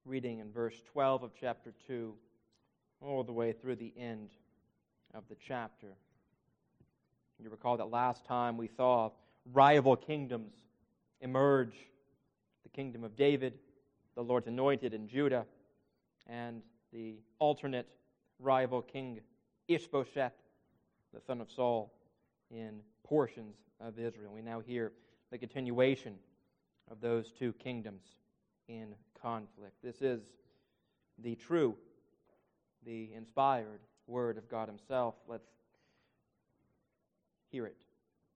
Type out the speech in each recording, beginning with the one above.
reading in verse 12 of chapter 2, all the way through the end of the chapter. You recall that last time we saw rival kingdoms emerge: the kingdom of David, the Lord's anointed in Judah, and the alternate rival king Ishbosheth, the son of Saul, in portions of Israel. We now hear the continuation of those two kingdoms in conflict. This is the true, the inspired Word of God Himself. Let's hear it.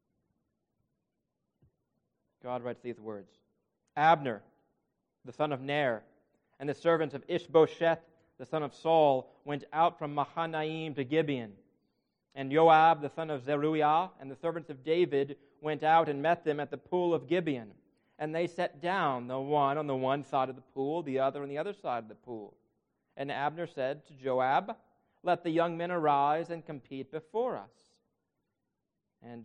God writes these words: Abner, the son of Ner, and the servants of Ishbosheth, the son of Saul, went out from Mahanaim to Gibeon. And Joab, the son of Zeruiah, and the servants of David went out and met them at the pool of Gibeon. And they sat down, the one on the one side of the pool, the other on the other side of the pool. And Abner said to Joab, "Let the young men arise and compete before us." And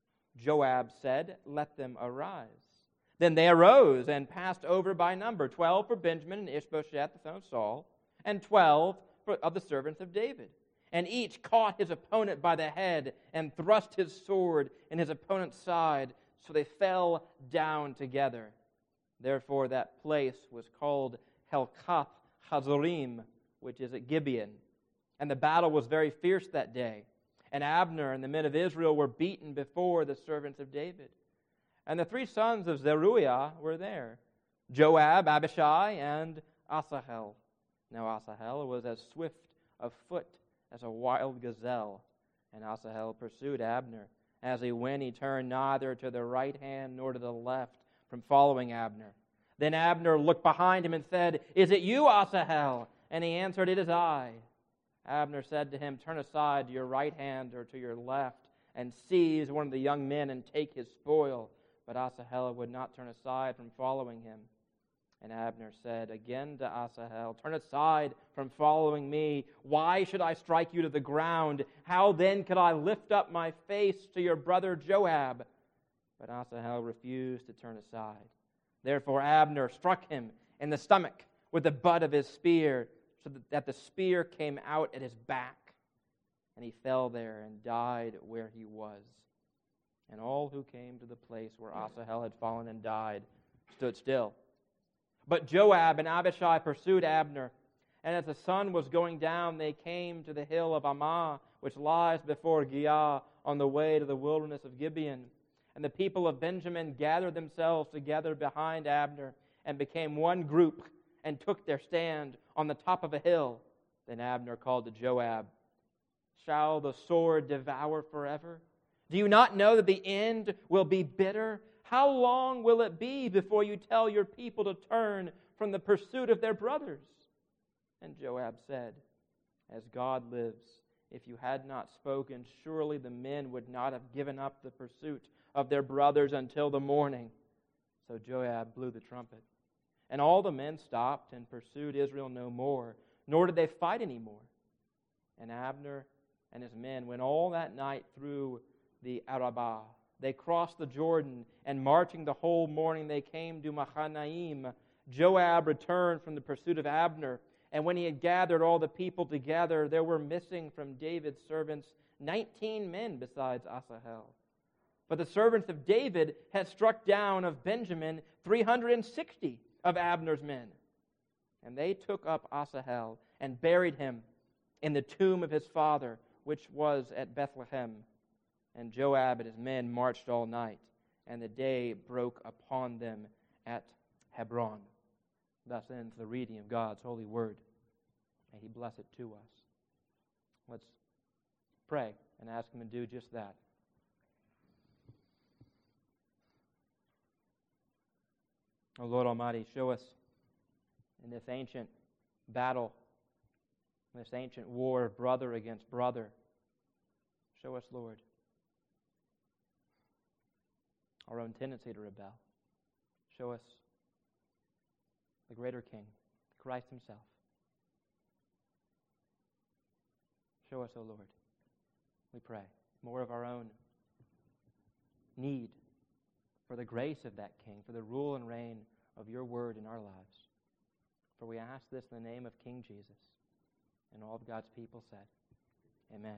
Joab said, "Let them arise." Then they arose and passed over by number, 12 for Benjamin and Ishbosheth, the son of Saul, and 12 of the servants of David. And each caught his opponent by the head and thrust his sword in his opponent's side, so they fell down together. Therefore that place was called Helkath Hazorim, which is at Gibeon. And the battle was very fierce that day. And Abner and the men of Israel were beaten before the servants of David. And the three sons of Zeruiah were there: Joab, Abishai, and Asahel. Now Asahel was as swift of foot as a wild gazelle. And Asahel pursued Abner. As he went, he turned neither to the right hand nor to the left from following Abner. Then Abner looked behind him and said, "Is it you, Asahel?" And he answered, "It is I." Abner said to him, "Turn aside to your right hand or to your left, and seize one of the young men and take his spoil." But Asahel would not turn aside from following him. And Abner said again to Asahel, "Turn aside from following me. Why should I strike you to the ground? How then could I lift up my face to your brother Joab?" But Asahel refused to turn aside. Therefore Abner struck him in the stomach with the butt of his spear, so that the spear came out at his back. And he fell there and died where he was. And all who came to the place where Asahel had fallen and died stood still. But Joab and Abishai pursued Abner, and as the sun was going down, they came to the hill of Ammah, which lies before Giah, on the way to the wilderness of Gibeon. And the people of Benjamin gathered themselves together behind Abner, and became one group, and took their stand on the top of a hill. Then Abner called to Joab, "Shall the sword devour forever? Do you not know that the end will be bitter? How long will it be before you tell your people to turn from the pursuit of their brothers?" And Joab said, "As God lives, if you had not spoken, surely the men would not have given up the pursuit of their brothers until the morning." So Joab blew the trumpet. And all the men stopped and pursued Israel no more, nor did they fight any more. And Abner and his men went all that night through the Arabah. They crossed the Jordan, and marching the whole morning, they came to Mahanaim. Joab returned from the pursuit of Abner, and when he had gathered all the people together, there were missing from David's servants 19 men besides Asahel. But the servants of David had struck down of Benjamin 360 of Abner's men. And they took up Asahel and buried him in the tomb of his father, which was at Bethlehem. And Joab and his men marched all night, and the day broke upon them at Hebron. Thus ends the reading of God's holy word. May He bless it to us. Let's pray and ask Him to do just that. O Lord Almighty, show us in this ancient battle, this ancient war of brother against brother, show us, Lord, our own tendency to rebel. Show us the greater King, Christ Himself. Show us, O Lord, we pray, more of our own need for the grace of that King, for the rule and reign of Your word in our lives. For we ask this in the name of King Jesus. And all of God's people said, Amen.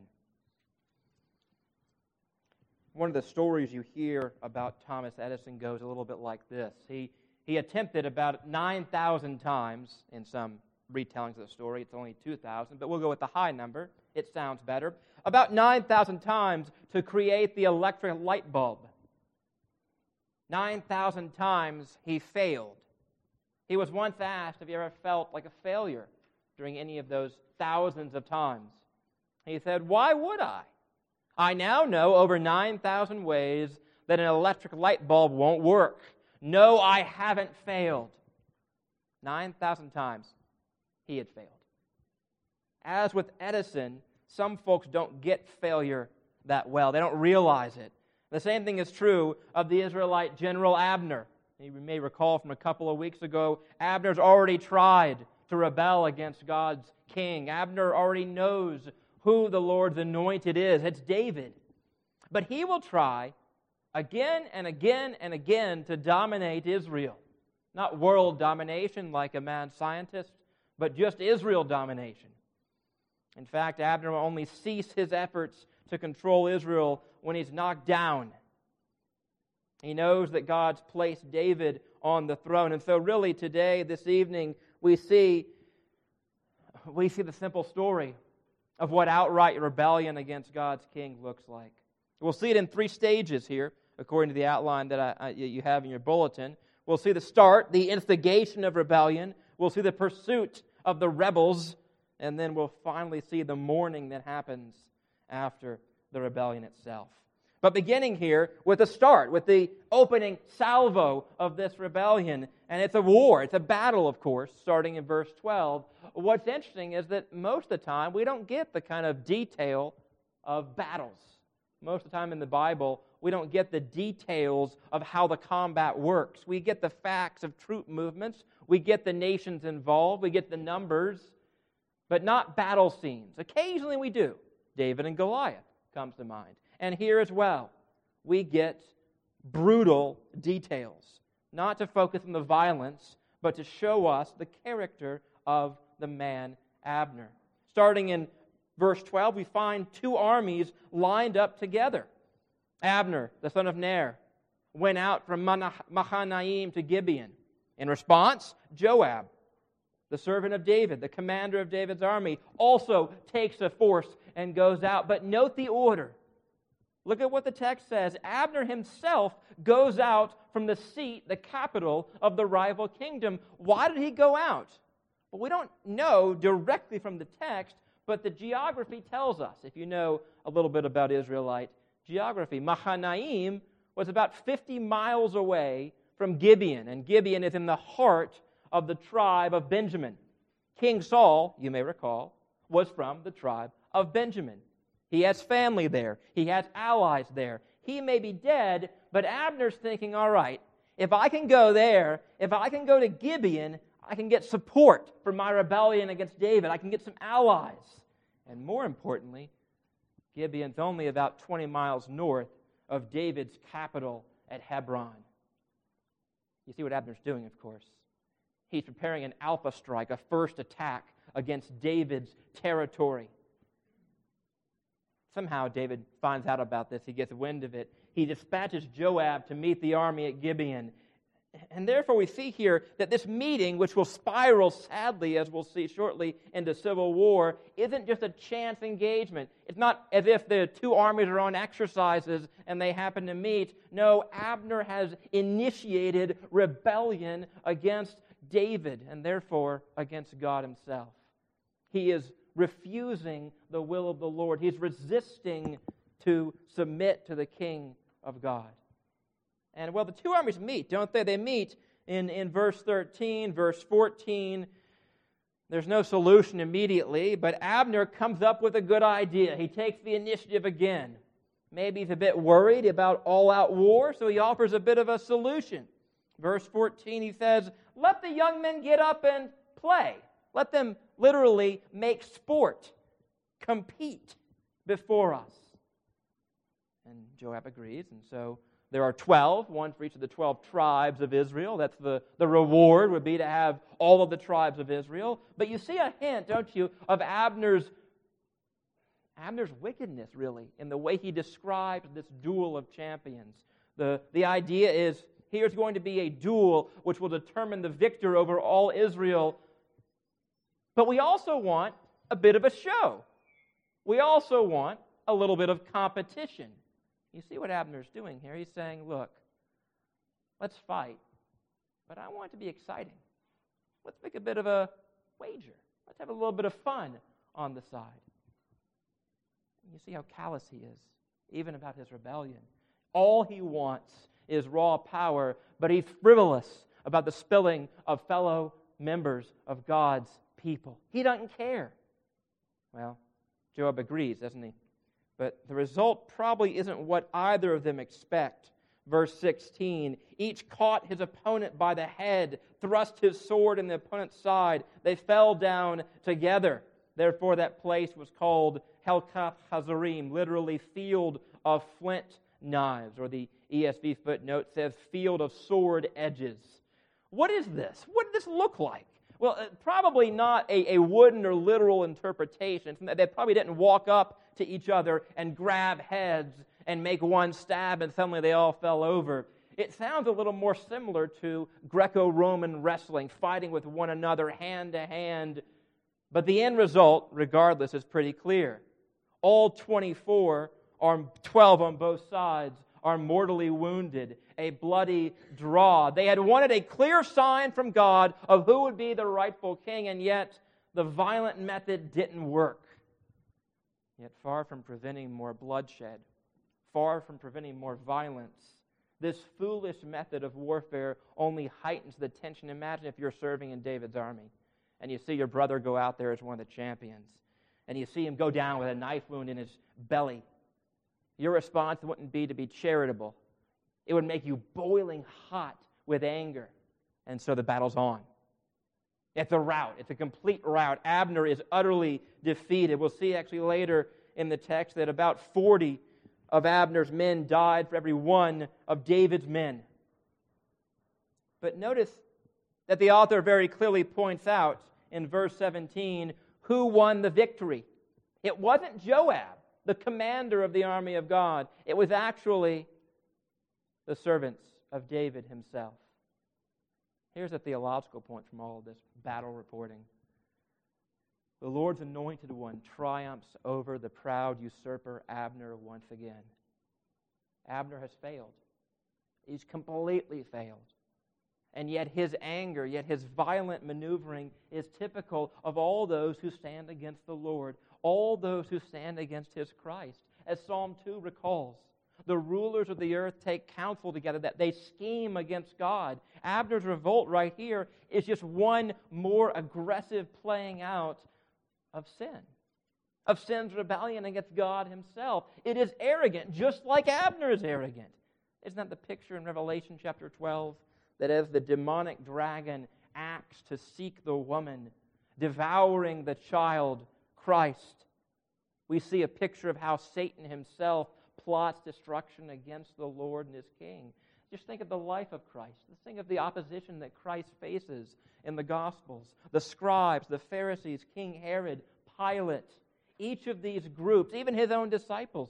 One of the stories you hear about Thomas Edison goes a little bit like this. He attempted about 9,000 times in some retellings of the story. It's only 2,000, but we'll go with the high number. It sounds better. About 9,000 times to create the electric light bulb. 9,000 times he failed. He was once asked if he ever felt like a failure during any of those thousands of times. He said, "Why would I? I now know over 9,000 ways that an electric light bulb won't work. No, I haven't failed." 9,000 times he had failed. As with Edison, some folks don't get failure that well. They don't realize it. The same thing is true of the Israelite general Abner. You may recall from a couple of weeks ago, Abner's already tried to rebel against God's king. Abner already knows who the Lord's anointed is. It's David. But he will try again and again and again to dominate Israel. Not world domination like a mad scientist, but just Israel domination. In fact, Abner will only cease his efforts to control Israel when he's knocked down. He knows that God's placed David on the throne. And so really today, this evening, we see the simple story of what outright rebellion against God's king looks like. We'll see it in 3 stages here, according to the outline that you have in your bulletin. We'll see the start, the instigation of rebellion. We'll see the pursuit of the rebels. And then we'll finally see the mourning that happens after the rebellion itself. But beginning here with the start, with the opening salvo of this rebellion. And it's a war, it's a battle, of course, starting in verse 12. What's interesting is that most of the time we don't get the kind of detail of battles. Most of the time in the Bible, we don't get the details of how the combat works. We get the facts of troop movements. We get the nations involved. We get the numbers, but not battle scenes. Occasionally we do. David and Goliath comes to mind. And here as well, we get brutal details, not to focus on the violence, but to show us the character of the man Abner. Starting in verse 12, we find 2 armies lined up together. Abner, the son of Ner, went out from Mahanaim to Gibeon. In response, Joab, the servant of David, the commander of David's army, also takes a force and goes out. But note the order. Look at what the text says. Abner himself goes out from the seat, the capital of the rival kingdom. Why did he go out? Well, we don't know directly from the text, but the geography tells us. If you know a little bit about Israelite geography, Mahanaim was about 50 miles away from Gibeon, and Gibeon is in the heart of the tribe of Benjamin. King Saul, you may recall, was from the tribe of Benjamin. He has family there. He has allies there. He may be dead, but Abner's thinking, all right, if I can go there, if I can go to Gibeon, I can get support for my rebellion against David. I can get some allies. And more importantly, Gibeon's only about 20 miles north of David's capital at Hebron. You see what Abner's doing, of course. He's preparing an alpha strike, a first attack against David's territory. Somehow David finds out about this. He gets wind of it. He dispatches Joab to meet the army at Gibeon. And therefore we see here that this meeting, which will spiral sadly, as we'll see shortly, into civil war, isn't just a chance engagement. It's not as if the 2 armies are on exercises and they happen to meet. No, Abner has initiated rebellion against David and therefore against God himself. He is refusing the will of the Lord. He's resisting to submit to the King of God. And well, the 2 armies meet, don't they? They meet in verse 13, verse 14. There's no solution immediately, but Abner comes up with a good idea. He takes the initiative again. Maybe he's a bit worried about all-out war, so he offers a bit of a solution. Verse 14, he says, "Let the young men get up and play. Let them literally make sport, compete before us." And Joab agrees, and so There are 12, one for each of the 12 tribes of Israel. That's the reward would be to have all of the tribes of Israel. But you see a hint, don't you, of Abner's wickedness, really, in the way he describes this duel of champions. The idea is, here's going to be a duel which will determine the victor over all Israel. But we also want a bit of a show. We also want a little bit of competition. You see what Abner's doing here? He's saying, look, let's fight, but I want it to be exciting. Let's make a bit of a wager. Let's have a little bit of fun on the side. You see how callous he is, even about his rebellion. All he wants is raw power, but he's frivolous about the spilling of fellow members of God's people. He doesn't care. Well, Joab agrees, doesn't he? But the result probably isn't what either of them expect. Verse 16, each caught his opponent by the head, thrust his sword in the opponent's side. They fell down together. Therefore that place was called Helkath Hazarim, literally field of flint knives, or the ESV footnote says field of sword edges. What is this? What did this look like? Well, probably not a wooden or literal interpretation. They probably didn't walk up to each other and grab heads and make one stab and suddenly they all fell over. It sounds a little more similar to Greco-Roman wrestling, fighting with one another hand to hand. But the end result, regardless, is pretty clear. All 24, or 12 on both sides, are mortally wounded, a bloody draw. They had wanted a clear sign from God of who would be the rightful king, and yet the violent method didn't work. Yet far from preventing more bloodshed, far from preventing more violence, this foolish method of warfare only heightens the tension. Imagine if you're serving in David's army, and you see your brother go out there as one of the champions, and you see him go down with a knife wound in his belly. Your response wouldn't be to be charitable. It would make you boiling hot with anger. And so the battle's on. It's a rout. It's a complete rout. Abner is utterly defeated. We'll see actually later in the text that about 40 of Abner's men died for every one of David's men. But notice that the author very clearly points out in verse 17 who won the victory. It wasn't Joab, the commander of the army of God. It was actually the servants of David himself. Here's a theological point from all of this battle reporting. The Lord's anointed one triumphs over the proud usurper Abner once again. Abner has failed. He's completely failed. And yet his anger, yet his violent maneuvering is typical of all those who stand against the Lord, all those who stand against his Christ. As Psalm 2 recalls, the rulers of the earth take counsel together, that they scheme against God. Abner's revolt right here is just one more aggressive playing out of sin, of sin's rebellion against God himself. It is arrogant, just like Abner is arrogant. Isn't that the picture in Revelation chapter 12? That as the demonic dragon acts to seek the woman, devouring the child, Christ, we see a picture of how Satan himself plots destruction against the Lord and his King. Just think of the life of Christ. Just think of the opposition that Christ faces in the Gospels. The scribes, the Pharisees, King Herod, Pilate, each of these groups, even his own disciples,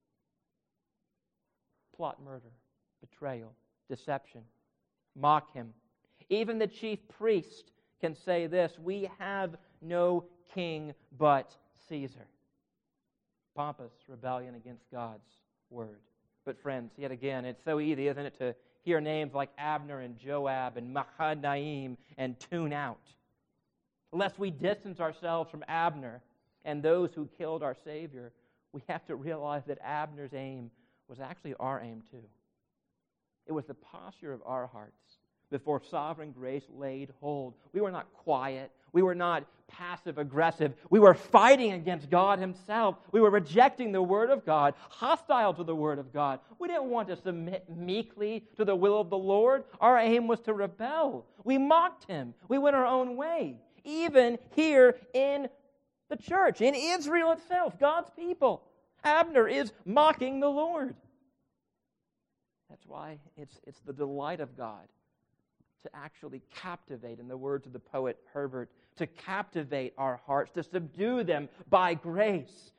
plot murder, betrayal, deception, mock him. Even the chief priest can say this: we have no king but Caesar. Pompous rebellion against God's word. But friends, yet again, it's so easy, isn't it, to hear names like Abner and Joab and Mahanaim and tune out. Lest we distance ourselves from Abner and those who killed our Savior, we have to realize that Abner's aim was actually our aim too. It was the posture of our hearts before sovereign grace laid hold. We were not quiet. We were not passive-aggressive. We were fighting against God himself. We were rejecting the Word of God, hostile to the Word of God. We didn't want to submit meekly to the will of the Lord. Our aim was to rebel. We mocked him. We went our own way. Even here in the church, in Israel itself, God's people, Abner is mocking the Lord. That's why it's the delight of God to actually captivate, in the words of the poet Herbert, to captivate our hearts, to subdue them by grace.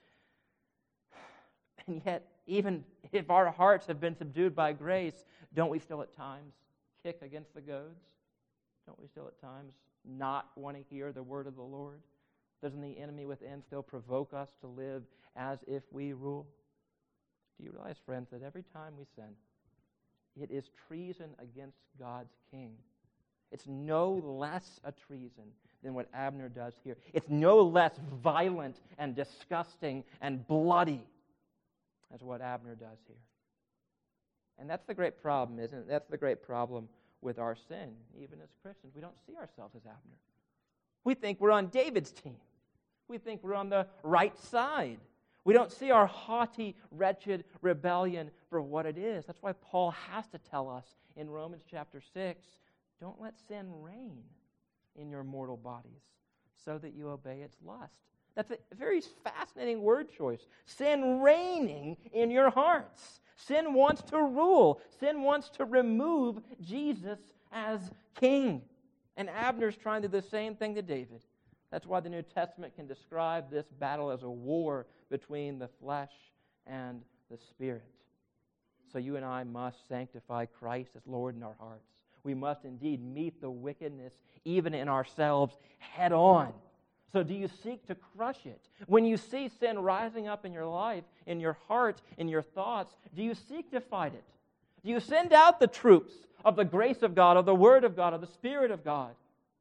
And yet, even if our hearts have been subdued by grace, don't we still at times kick against the goads? Don't we still at times not want to hear the word of the Lord? Doesn't the enemy within still provoke us to live as if we rule? Do you realize, friends, that every time we sin, it is treason against God's king? It's no less a treason than what Abner does here. It's no less violent and disgusting and bloody as what Abner does here. And that's the great problem, isn't it? That's the great problem with our sin. Even as Christians, we don't see ourselves as Abner. We think we're on David's team. We think we're on the right side. We don't see our haughty, wretched rebellion for what it is. That's why Paul has to tell us in Romans chapter 6, don't let sin reign in your mortal bodies so that you obey its lust. That's a very fascinating word choice. Sin reigning in your hearts. Sin wants to rule. Sin wants to remove Jesus as king. And Abner's trying to do the same thing to David. That's why the New Testament can describe this battle as a war between the flesh and the Spirit. So you and I must sanctify Christ as Lord in our hearts. We must indeed meet the wickedness even in ourselves head on. So do you seek to crush it? When you see sin rising up in your life, in your heart, in your thoughts, do you seek to fight it? Do you send out the troops of the grace of God, of the Word of God, of the Spirit of God?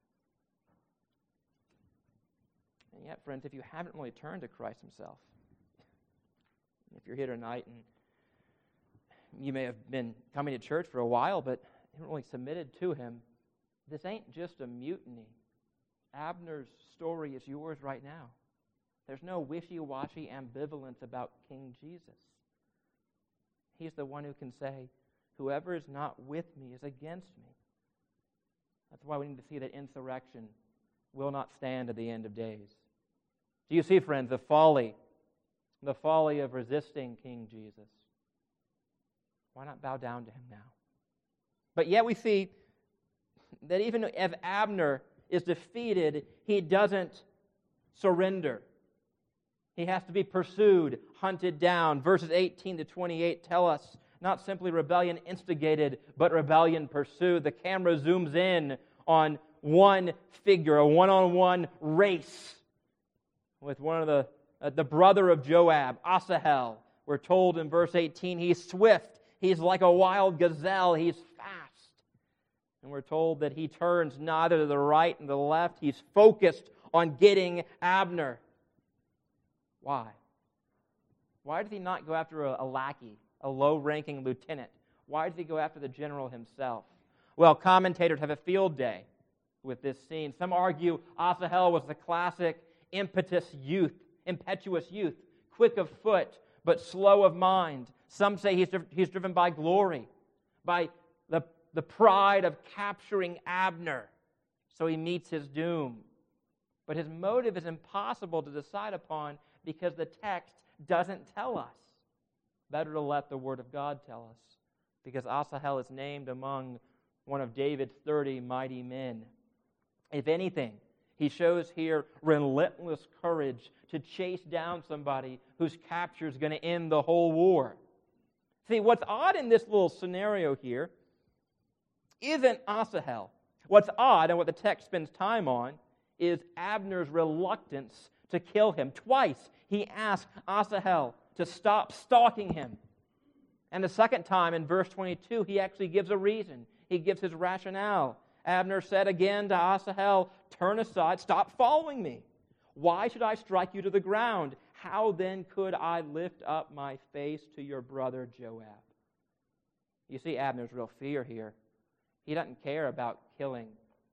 And yet, friends, if you haven't really turned to Christ Himself, if you're here tonight and you may have been coming to church for a while, but you haven't really submitted to Him, this ain't just a mutiny. Abner's story is yours right now. There's no wishy-washy ambivalence about King Jesus. He's the one who can say, whoever is not with me is against me. That's why we need to see that insurrection will not stand at the end of days. Do you see, friends, the folly of resisting King Jesus? Why not bow down to Him now? But yet we see that even if Abner is defeated, he doesn't surrender. He has to be pursued, hunted down. Verses 18 to 28 tell us not simply rebellion instigated, but rebellion pursued. The camera zooms in on one figure, a one-on-one race with one of the brother of Joab, Asahel. We're told in verse 18, he's swift. He's like a wild gazelle. He's fast. And we're told that he turns neither to the right nor the left. He's focused on getting Abner. Why? Why does he not go after a lackey, a low-ranking lieutenant? Why does he go after the general himself? Well, commentators have a field day with this scene. Some argue Asahel was the classic impetuous youth, quick of foot, but slow of mind. Some say he's driven by glory, by the pride of capturing Abner, so he meets his doom. But his motive is impossible to decide upon because the text doesn't tell us. Better to let the Word of God tell us, because Asahel is named among one of David's 30 mighty men. If anything, he shows here relentless courage to chase down somebody whose capture is going to end the whole war. See, what's odd in this little scenario here isn't Asahel. What's odd, and what the text spends time on, is Abner's reluctance to kill him. Twice he asked Asahel to stop stalking him. And the second time, in verse 22, he actually gives a reason. He gives his rationale. Abner said again to Asahel, "Turn aside, stop following me. Why should I strike you to the ground? How then could I lift up my face to your brother Joab?" You see Abner's real fear here. He doesn't care about killing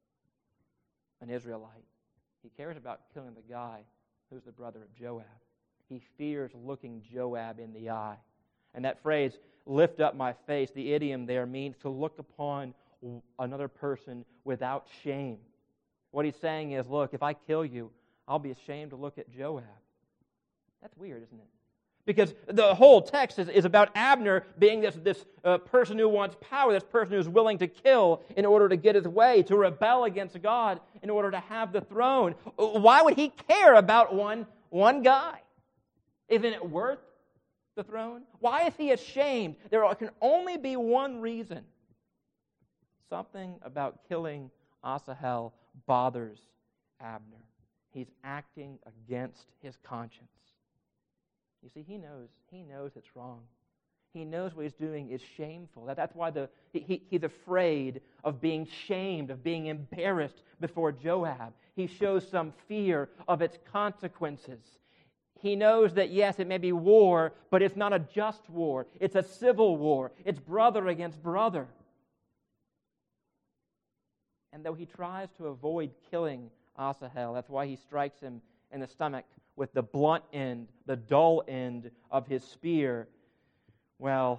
an Israelite. He cares about killing the guy who's the brother of Joab. He fears looking Joab in the eye. And that phrase, lift up my face, the idiom there means to look upon another person without shame. What he's saying is, look, if I kill you, I'll be ashamed to look at Joab. That's weird, isn't it? Because the whole text is about Abner being this person who wants power, this person who's willing to kill in order to get his way, to rebel against God in order to have the throne. Why would he care about one guy? Isn't it worth the throne? Why is he ashamed? There can only be one reason. Something about killing Asahel bothers Abner. He's acting against his conscience. You see, he knows it's wrong. He knows what he's doing is shameful. That's why he's afraid of being shamed, of being embarrassed before Joab. He shows some fear of its consequences. He knows that, yes, it may be war, but it's not a just war. It's a civil war. It's brother against brother. And though he tries to avoid killing Asahel, that's why he strikes him in the stomach with the blunt end, the dull end of his spear, well,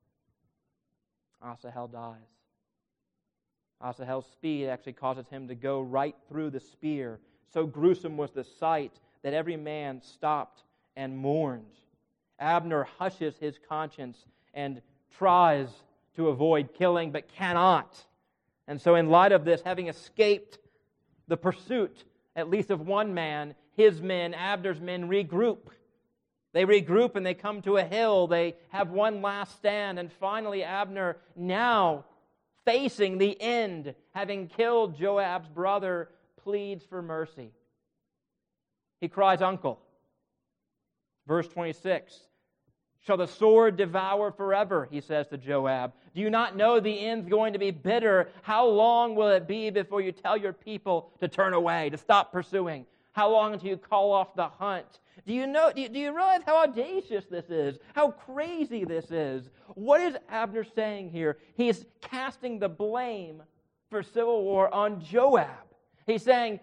Asahel dies. Asahel's speed actually causes him to go right through the spear. So gruesome was the sight that every man stopped and mourned. Abner hushes his conscience and tries to avoid killing, but cannot. And so in light of this, having escaped the pursuit, at least of one man, his men, Abner's men, regroup. They regroup and they come to a hill. They have one last stand. And finally, Abner, now facing the end, having killed Joab's brother, pleads for mercy. He cries, "Uncle." Verse 26. "Shall the sword devour forever?" he says to Joab. "Do you not know the end's going to be bitter? How long will it be before you tell your people to turn away, to stop pursuing? How long until you call off the hunt?" Do you realize how audacious this is? How crazy this is? What is Abner saying here? He's casting the blame for civil war on Joab. He's saying,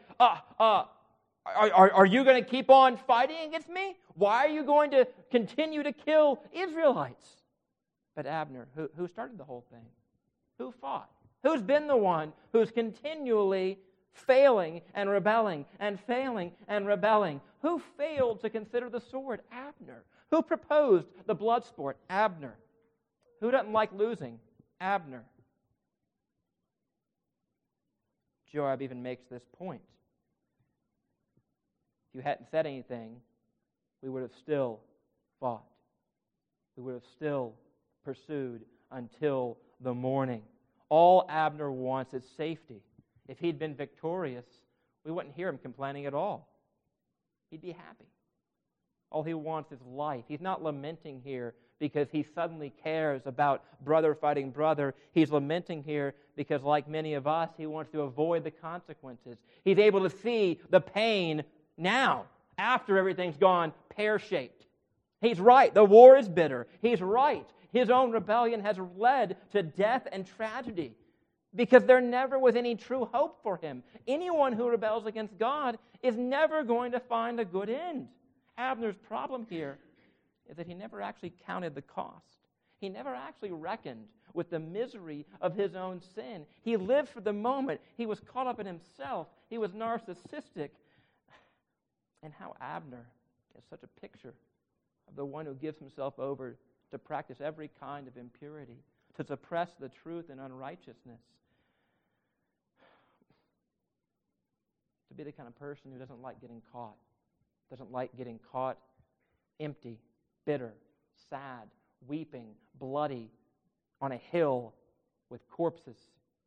are you going to keep on fighting against me? Why are you going to continue to kill Israelites? But Abner, who started the whole thing? Who fought? Who's been the one who's continually failing and rebelling and failing and rebelling? Who failed to consider the sword? Abner. Who proposed the blood sport? Abner. Who doesn't like losing? Abner. Joab even makes this point. If you hadn't said anything, we would have still fought. We would have still pursued until the morning. All Abner wants is safety. If he'd been victorious, we wouldn't hear him complaining at all. He'd be happy. All he wants is life. He's not lamenting here because he suddenly cares about brother fighting brother. He's lamenting here because, like many of us, he wants to avoid the consequences. He's able to see the pain now, after everything's gone pear-shaped. He's right. The war is bitter. He's right. His own rebellion has led to death and tragedy, because there never was any true hope for him. Anyone who rebels against God is never going to find a good end. Abner's problem here is that he never actually counted the cost. He never actually reckoned with the misery of his own sin. He lived for the moment. He was caught up in himself. He was narcissistic. And how Abner is such a picture of the one who gives himself over to practice every kind of impurity, to suppress the truth and unrighteousness. To be the kind of person who doesn't like getting caught empty, bitter, sad, weeping, bloody, on a hill with corpses.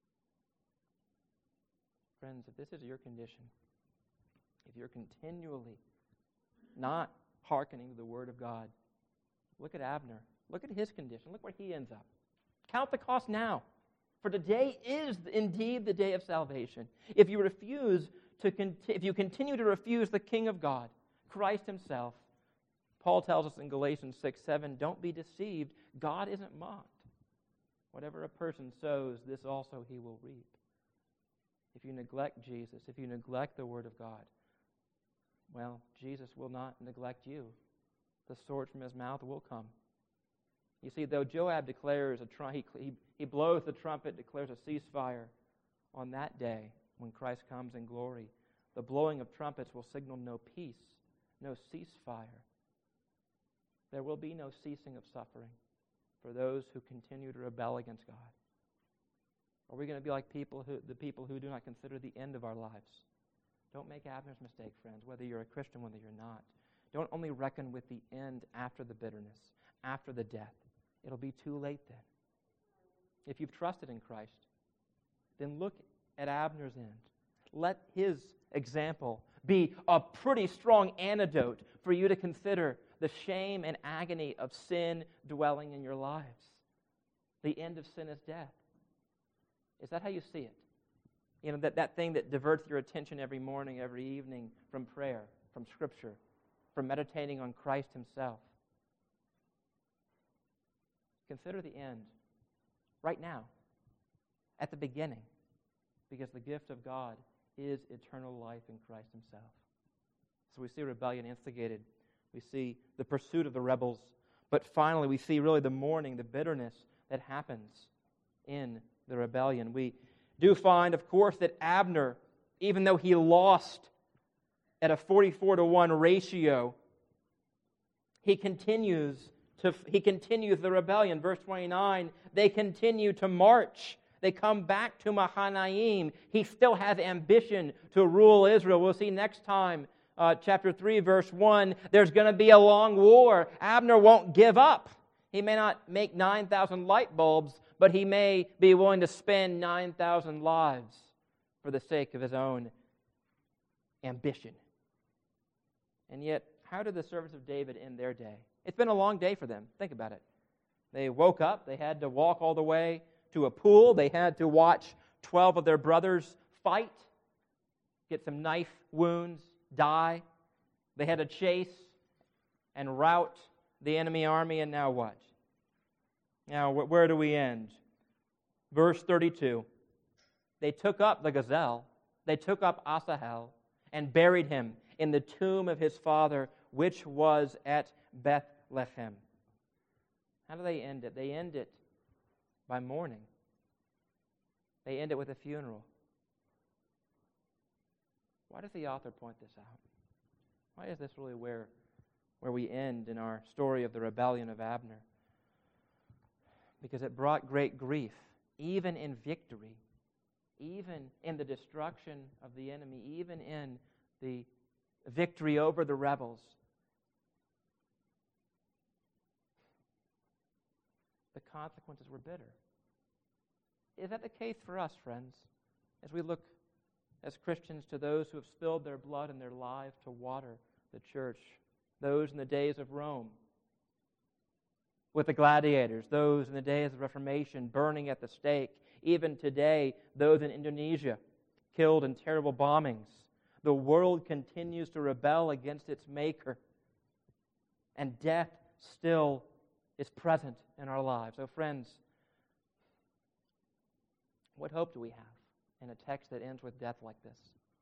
Friends, if this is your condition, if you're continually not hearkening to the Word of God, look at Abner. Look at his condition. Look where he ends up. Count the cost now, for today is indeed the day of salvation. If you continue to refuse the King of God, Christ himself, Paul tells us in Galatians 6:7, don't be deceived. God isn't mocked. Whatever a person sows, this also he will reap. If you neglect Jesus, if you neglect the Word of God, well, Jesus will not neglect you. The sword from his mouth will come. You see, though Joab declares he blows the trumpet, declares a ceasefire on that day when Christ comes in glory, the blowing of trumpets will signal no peace, no ceasefire. there will be no ceasing of suffering for those who continue to rebel against God. Are we going to be like the people who do not consider the end of our lives? Don't make Abner's mistake, friends, whether you're a Christian, whether you're not. Don't only reckon with the end after the bitterness, after the death. It'll be too late then. If you've trusted in Christ, then look at Abner's end. Let his example be a pretty strong antidote for you to consider the shame and agony of sin dwelling in your lives. The end of sin is death. Is that how you see it? You know, that thing that diverts your attention every morning, every evening from prayer, from Scripture, from meditating on Christ Himself. Consider the end right now, at the beginning, because the gift of God is eternal life in Christ Himself. So we see rebellion instigated. We see the pursuit of the rebels. But finally, we see really the mourning, the bitterness that happens in the rebellion. We do find, of course, that Abner, even though he lost at a 44-1 ratio, he continues the rebellion. Verse 29, they continue to march. They come back to Mahanaim. He still has ambition to rule Israel. We'll see next time, chapter 3, verse 1, there's going to be a long war. Abner won't give up. He may not make 9,000 light bulbs, but he may be willing to spend 9,000 lives for the sake of his own ambition. And yet, how did the servants of David end their day? It's been a long day for them. Think about it. They woke up. They had to walk all the way to a pool. They had to watch 12 of their brothers fight, get some knife wounds, die. They had to chase and rout the enemy army, and now what? Now, where do we end? Verse 32. They took up the gazelle, they took up Asahel, and buried him in the tomb of his father, which was at Bethlehem. How do they end it? They end it by mourning. They end it with a funeral. Why does the author point this out? Why is this really where we end in our story of the rebellion of Abner? Because it brought great grief, even in victory, even in the destruction of the enemy, even in the victory over the rebels. The consequences were bitter. Is that the case for us, friends, as we look as Christians to those who have spilled their blood and their lives to water the church, those in the days of Rome with the gladiators, those in the days of the Reformation burning at the stake, even today, those in Indonesia killed in terrible bombings? The world continues to rebel against its Maker, and death still is present in our lives. So friends, what hope do we have in a text that ends with death like this?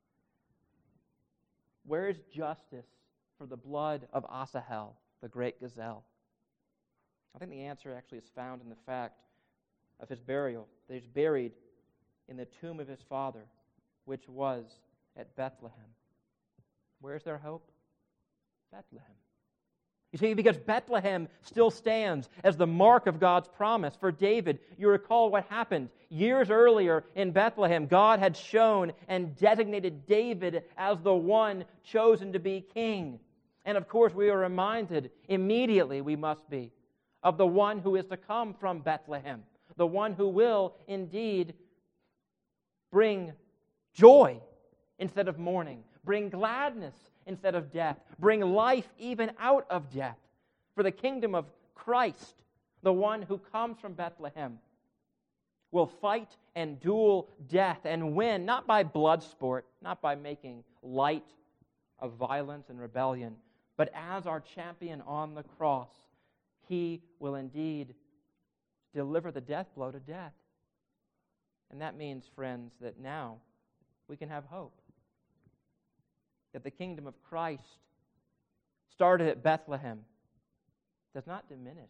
Where is justice for the blood of Asahel, the great gazelle? I think the answer actually is found in the fact of his burial. That he's buried in the tomb of his father, which was at Bethlehem. Where's their hope? Bethlehem. You see, because Bethlehem still stands as the mark of God's promise for David. You recall what happened. Years earlier in Bethlehem, God had shown and designated David as the one chosen to be king. And of course, we are reminded immediately, we must be, of the one who is to come from Bethlehem, the one who will indeed bring joy instead of mourning, bring gladness instead of death, bring life even out of death. For the kingdom of Christ, the one who comes from Bethlehem, will fight and duel death and win, not by blood sport, not by making light of violence and rebellion, but as our champion on the cross. He will indeed deliver the death blow to death. And that means, friends, that now we can have hope. That the kingdom of Christ, started at Bethlehem, does not diminish.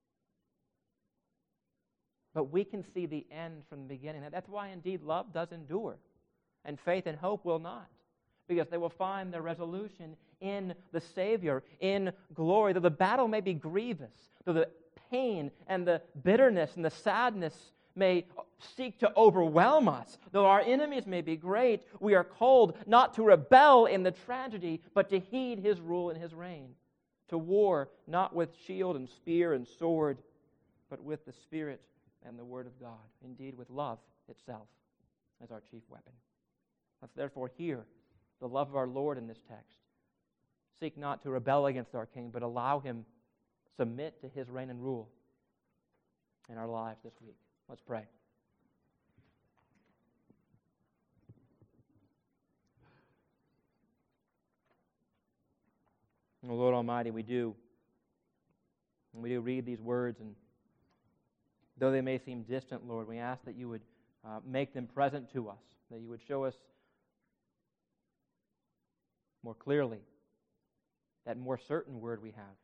But we can see the end from the beginning. That's why indeed love does endure, and faith and hope will not. because they will find their resolution in the Savior, in glory. Though the battle may be grievous, though the pain and the bitterness and the sadness may seek to overwhelm us, though our enemies may be great, we are called not to rebel in the tragedy, but to heed His rule and His reign, to war not with shield and spear and sword, but with the Spirit and the Word of God, indeed with love itself as our chief weapon. Let's therefore hear the love of our Lord in this text. Seek not to rebel against our King, but allow Him submit to His reign and rule in our lives this week. Let's pray. Oh, Lord Almighty, we do read these words, and though they may seem distant, Lord, we ask that You would make them present to us, that You would show us more clearly that more certain word we have,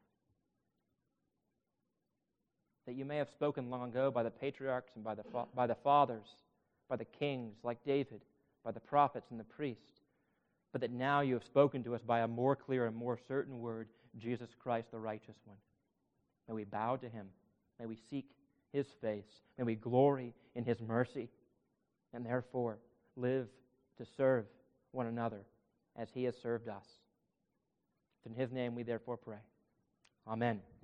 that You may have spoken long ago by the patriarchs and by the fathers, by the kings like David, by the prophets and the priests, but that now You have spoken to us by a more clear and more certain word, Jesus Christ, the righteous one. May we bow to Him. May we seek His face. May we glory in His mercy, and therefore live to serve one another as He has served us. In His name we therefore pray. Amen.